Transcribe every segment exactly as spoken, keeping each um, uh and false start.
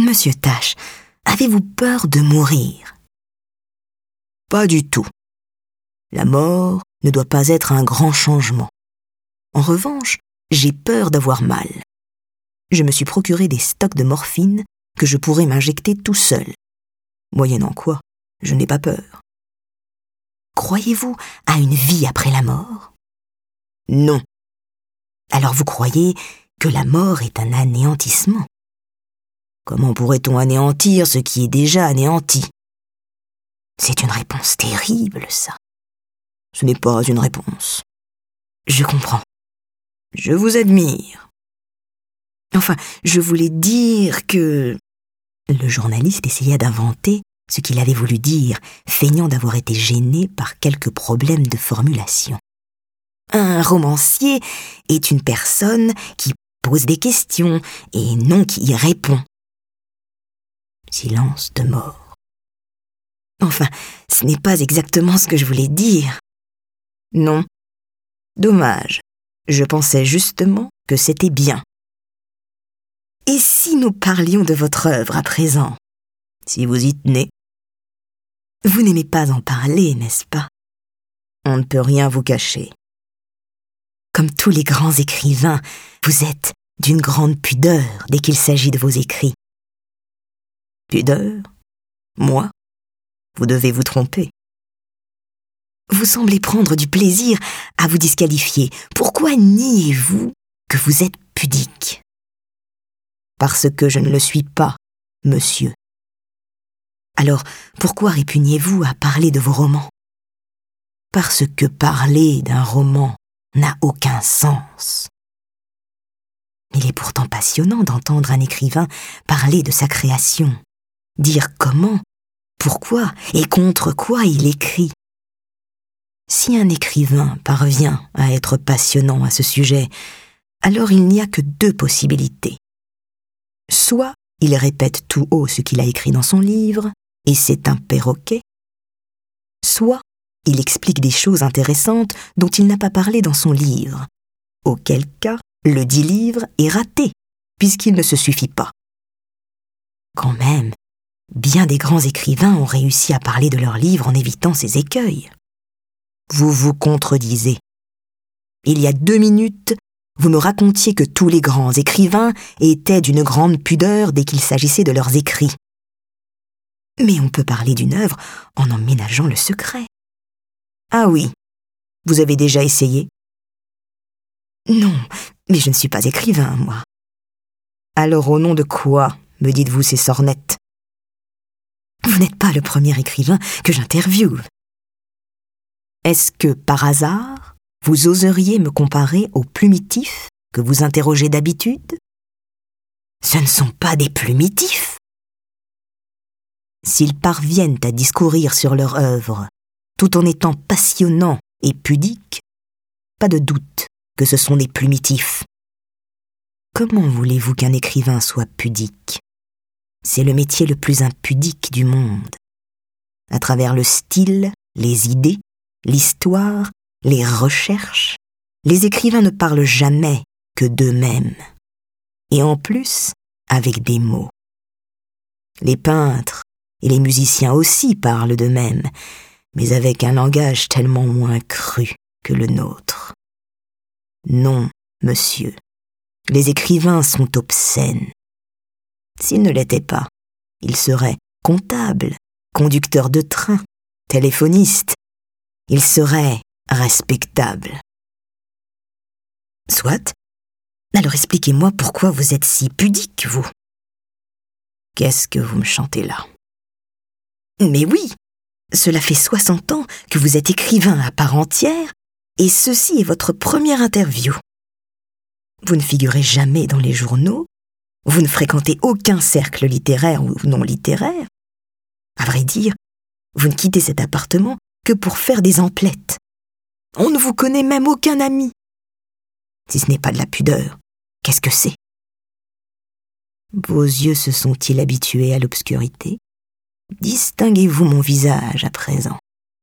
Monsieur Tache, avez-vous peur de mourir? Pas du tout. La mort ne doit pas être un grand changement. En revanche, j'ai peur d'avoir mal. Je me suis procuré des stocks de morphine que je pourrais m'injecter tout seul. Moyennant quoi, je n'ai pas peur. Croyez-vous à une vie après la mort? Non. Alors vous croyez que la mort est un anéantissement? Comment pourrait-on anéantir ce qui est déjà anéanti? C'est une réponse terrible, ça. Ce n'est pas une réponse. Je comprends. Je vous admire. Enfin, je voulais dire que... Le journaliste essaya d'inventer ce qu'il avait voulu dire, feignant d'avoir été gêné par quelques problèmes de formulation. Un romancier est une personne qui pose des questions et non qui y répond. Silence de mort. Enfin, ce n'est pas exactement ce que je voulais dire. Non. Dommage. Je pensais justement que c'était bien. Et si nous parlions de votre œuvre à présent? Si vous y tenez. Vous n'aimez pas en parler, n'est-ce pas? On ne peut rien vous cacher. Comme tous les grands écrivains, vous êtes d'une grande pudeur dès qu'il s'agit de vos écrits. Pudeur? Moi? Vous devez vous tromper. Vous semblez prendre du plaisir à vous disqualifier. Pourquoi niez-vous que vous êtes pudique? Parce que je ne le suis pas, monsieur. Alors, pourquoi répugnez-vous à parler de vos romans? Parce que parler d'un roman n'a aucun sens. Il est pourtant passionnant d'entendre un écrivain parler de sa création, dire comment, pourquoi et contre quoi il écrit. Si un écrivain parvient à être passionnant à ce sujet, alors il n'y a que deux possibilités. Soit il répète tout haut ce qu'il a écrit dans son livre, et c'est un perroquet, soit il explique des choses intéressantes dont il n'a pas parlé dans son livre, auquel cas le dit livre est raté, puisqu'il ne se suffit pas. Quand même, bien des grands écrivains ont réussi à parler de leur livre en évitant ces écueils. Vous vous contredisez. Il y a deux minutes, vous me racontiez que tous les grands écrivains étaient d'une grande pudeur dès qu'il s'agissait de leurs écrits. Mais on peut parler d'une œuvre en en ménageant le secret. Ah oui, vous avez déjà essayé? Non, mais je ne suis pas écrivain, moi. Alors au nom de quoi me dites-vous ces sornettes? Vous n'êtes pas le premier écrivain que j'interviewe. Est-ce que, par hasard, vous oseriez me comparer aux plumitifs que vous interrogez d'habitude? Ce ne sont pas des plumitifs. S'ils parviennent à discourir sur leur œuvre, tout en étant passionnants et pudiques, pas de doute que ce sont des plumitifs. Comment voulez-vous qu'un écrivain soit pudique? C'est le métier le plus impudique du monde. À travers le style, les idées, l'histoire, les recherches, les écrivains ne parlent jamais que d'eux-mêmes. Et en plus, avec des mots. Les peintres et les musiciens aussi parlent d'eux-mêmes, mais avec un langage tellement moins cru que le nôtre. Non, monsieur, les écrivains sont obscènes. S'ils ne l'étaient pas, ils seraient comptables, conducteurs de train, téléphonistes. Ils seraient respectables. Soit. Alors expliquez-moi pourquoi vous êtes si pudique, vous. Qu'est-ce que vous me chantez là? Mais oui, cela fait soixante ans que vous êtes écrivain à part entière, et ceci est votre première interview. Vous ne figurez jamais dans les journaux, vous ne fréquentez aucun cercle littéraire ou non littéraire. À vrai dire, vous ne quittez cet appartement que pour faire des emplettes. On ne vous connaît même aucun ami. Si ce n'est pas de la pudeur, qu'est-ce que c'est? Vos yeux se sont-ils habitués à l'obscurité? Distinguez-vous mon visage à présent?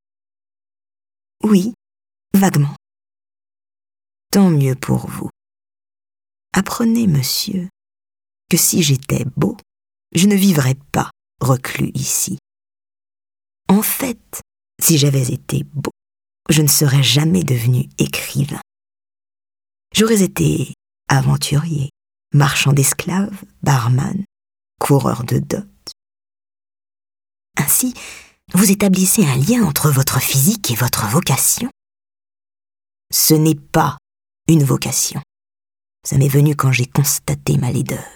Oui, vaguement. Tant mieux pour vous. Apprenez, monsieur, que si j'étais beau, je ne vivrais pas reclus ici. En fait, si j'avais été beau, je ne serais jamais devenu écrivain. J'aurais été aventurier, marchand d'esclaves, barman, coureur de dot. Ainsi, vous établissez un lien entre votre physique et votre vocation. Ce n'est pas une vocation. Ça m'est venu quand j'ai constaté ma laideur.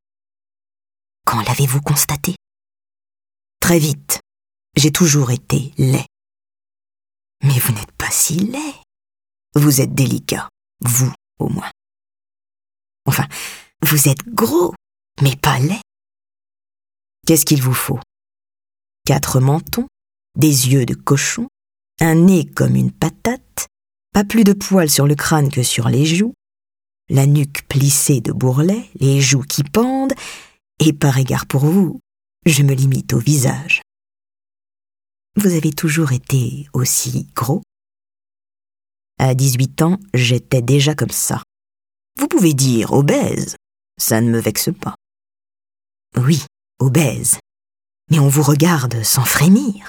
Quand l'avez-vous constaté? Très vite. J'ai toujours été laid. Mais vous n'êtes pas si laid. Vous êtes délicat, vous au moins. Enfin, vous êtes gros, mais pas laid. Qu'est-ce qu'il vous faut? Quatre mentons, des yeux de cochon, un nez comme une patate, pas plus de poils sur le crâne que sur les joues, la nuque plissée de bourrelets, les joues qui pendent, et par égard pour vous, je me limite au visage. Vous avez toujours été aussi gros? À dix-huit ans, j'étais déjà comme ça. Vous pouvez dire obèse, ça ne me vexe pas. Oui, obèse, mais on vous regarde sans frémir.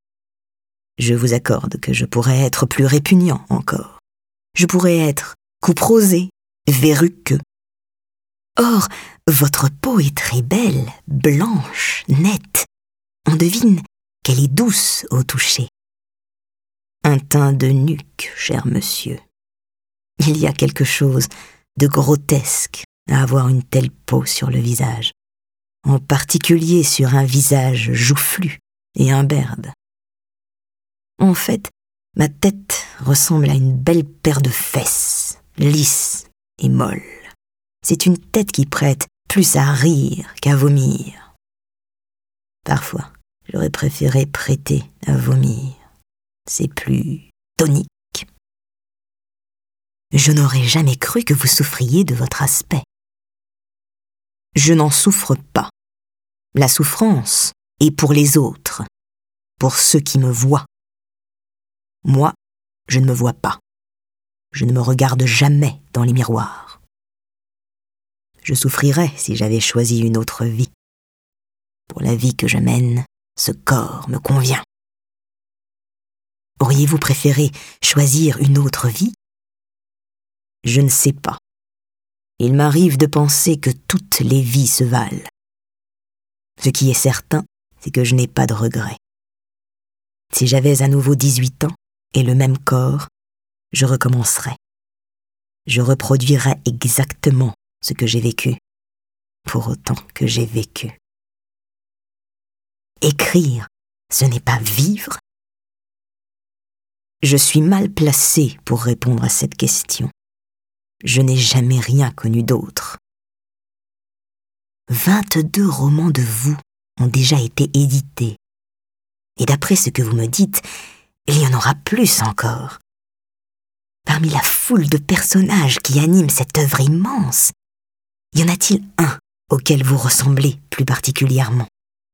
Je vous accorde que je pourrais être plus répugnant encore. Je pourrais être couperosé, verruqueux. Or, votre peau est très belle, blanche, nette. On devine qu'elle est douce au toucher. Un teint de nuque, cher monsieur. Il y a quelque chose de grotesque à avoir une telle peau sur le visage, en particulier sur un visage joufflu et imberbe. En fait, ma tête ressemble à une belle paire de fesses, lisse et molle. C'est une tête qui prête plus à rire qu'à vomir. Parfois, j'aurais préféré prêter à vomir. C'est plus tonique. Je n'aurais jamais cru que vous souffriez de votre aspect. Je n'en souffre pas. La souffrance est pour les autres, pour ceux qui me voient. Moi, je ne me vois pas. Je ne me regarde jamais dans les miroirs. Je souffrirais si j'avais choisi une autre vie. Pour la vie que je mène, ce corps me convient. Auriez-vous préféré choisir une autre vie? Je ne sais pas. Il m'arrive de penser que toutes les vies se valent. Ce qui est certain, c'est que je n'ai pas de regrets. Si j'avais à nouveau dix-huit ans et le même corps, je recommencerais. Je reproduirais exactement ce que j'ai vécu, pour autant que j'ai vécu. Écrire, ce n'est pas vivre? Je suis mal placé pour répondre à cette question. Je n'ai jamais rien connu d'autre. Vingt-deux romans de vous ont déjà été édités. Et d'après ce que vous me dites, il y en aura plus encore. Parmi la foule de personnages qui animent cette œuvre immense, y en a-t-il un auquel vous ressemblez plus particulièrement?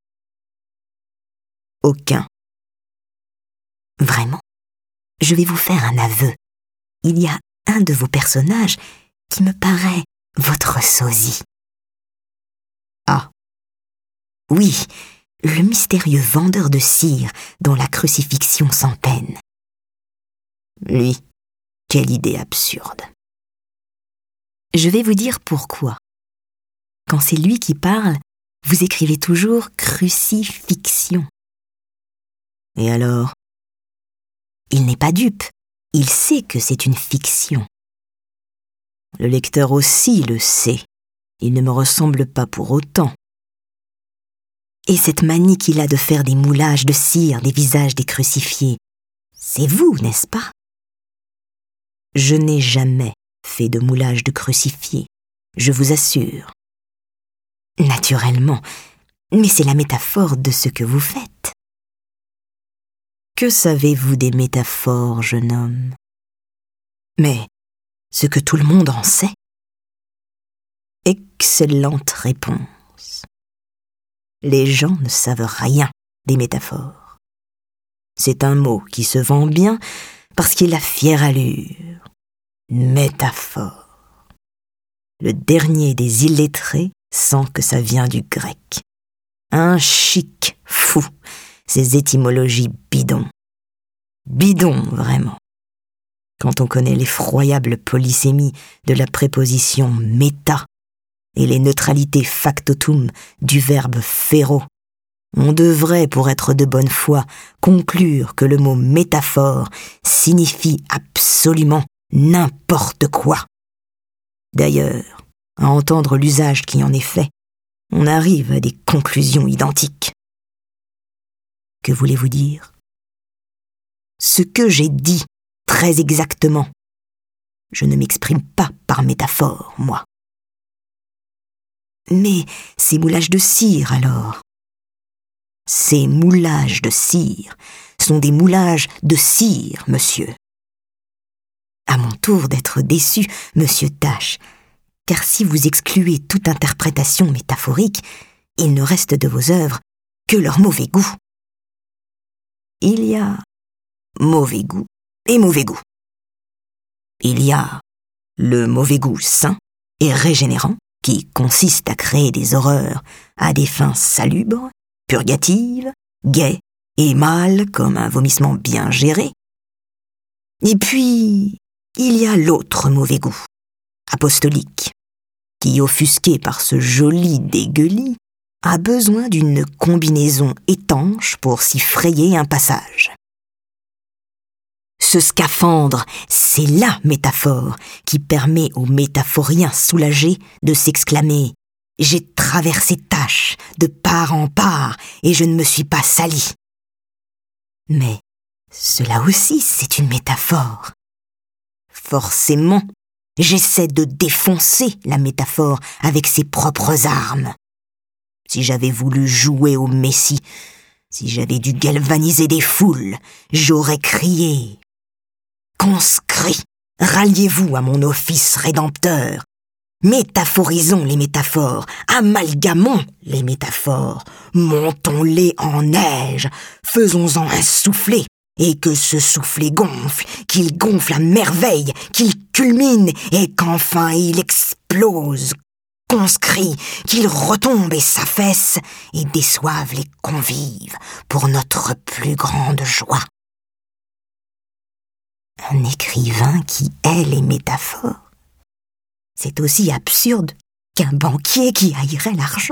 Aucun. Vraiment? Je vais vous faire un aveu. Il y a un de vos personnages qui me paraît votre sosie. Ah. Oui, le mystérieux vendeur de cire dont la crucifixion sans peine. Lui, quelle idée absurde. Je vais vous dire pourquoi. Quand c'est lui qui parle, vous écrivez toujours crucifixion. Et alors? Il n'est pas dupe, il sait que c'est une fiction. Le lecteur aussi le sait, il ne me ressemble pas pour autant. Et cette manie qu'il a de faire des moulages de cire des visages des crucifiés, c'est vous, n'est-ce pas? Je n'ai jamais fait de moulage de crucifiés, je vous assure. Naturellement, mais c'est la métaphore de ce que vous faites. Que savez-vous des métaphores, jeune homme? Mais ce que tout le monde en sait. Excellente réponse. Les gens ne savent rien des métaphores. C'est un mot qui se vend bien parce qu'il a fière allure. Métaphore. Le dernier des illettrés sent que ça vient du grec. Un chic fou, ces étymologies bidons. Bidons, vraiment. Quand on connaît l'effroyable polysémie de la préposition méta et les neutralités factotum du verbe féro, on devrait, pour être de bonne foi, conclure que le mot métaphore signifie absolument n'importe quoi. D'ailleurs, à entendre l'usage qui en est fait, on arrive à des conclusions identiques. Que voulez-vous dire ? Ce que j'ai dit très exactement, je ne m'exprime pas par métaphore, moi. Mais ces moulages de cire, alors ? Ces moulages de cire sont des moulages de cire, monsieur. À mon tour d'être déçu, monsieur Tache, car si vous excluez toute interprétation métaphorique, il ne reste de vos œuvres que leur mauvais goût. Il y a mauvais goût et mauvais goût. Il y a le mauvais goût sain et régénérant, qui consiste à créer des horreurs à des fins salubres, purgatives, gaies et mâles comme un vomissement bien géré. Et puis, il y a l'autre mauvais goût, apostolique, qui, offusqué par ce joli dégueulis, a besoin d'une combinaison étanche pour s'y frayer un passage. Ce scaphandre, c'est la métaphore qui permet aux métaphoriens soulagés de s'exclamer « J'ai traversé Tache de part en part et je ne me suis pas sali ». Mais cela aussi, c'est une métaphore. Forcément, j'essaie de défoncer la métaphore avec ses propres armes. Si j'avais voulu jouer au Messie, si j'avais dû galvaniser des foules, j'aurais crié « Conscrits, ralliez-vous à mon office rédempteur. Métaphorisons les métaphores, amalgamons les métaphores, montons-les en neige, faisons-en un soufflet. Et que ce soufflet gonfle, qu'il gonfle à merveille, qu'il culmine et qu'enfin il explose, conscrit, qu'il retombe et s'affaisse et déçoive les convives pour notre plus grande joie. Un écrivain qui hait les métaphores, c'est aussi absurde qu'un banquier qui haïrait l'argent.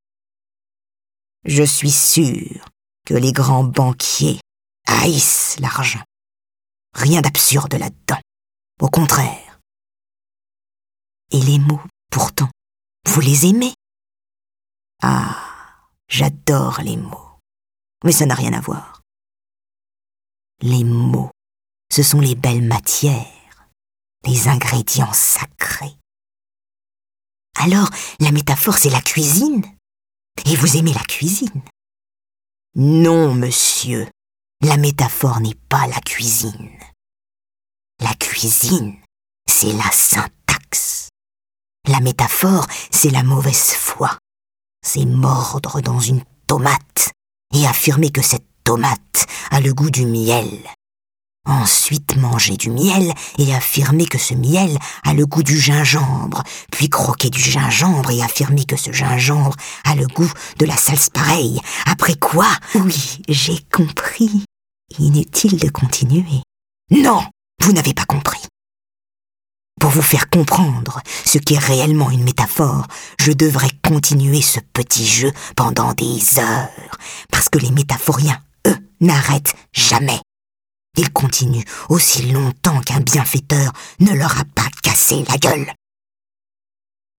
Je suis sûr que les grands banquiers haïssent l'argent. Rien d'absurde là-dedans. Au contraire. Et les mots, pourtant, vous les aimez ? Ah, j'adore les mots. Mais ça n'a rien à voir. Les mots, ce sont les belles matières, les ingrédients sacrés. Alors, la métaphore, c'est la cuisine ? Et vous aimez la cuisine ? Non, monsieur. La métaphore n'est pas la cuisine. La cuisine, c'est la syntaxe. La métaphore, c'est la mauvaise foi. C'est mordre dans une tomate et affirmer que cette tomate a le goût du miel. Ensuite manger du miel et affirmer que ce miel a le goût du gingembre, puis croquer du gingembre et affirmer que ce gingembre a le goût de la salse pareille. Après quoi ? Oui, j'ai compris. Inutile de continuer. Non, vous n'avez pas compris. Pour vous faire comprendre ce qu'est réellement une métaphore, je devrais continuer ce petit jeu pendant des heures, parce que les métaphoriens, eux, n'arrêtent jamais. Ils continuent aussi longtemps qu'un bienfaiteur ne leur a pas cassé la gueule.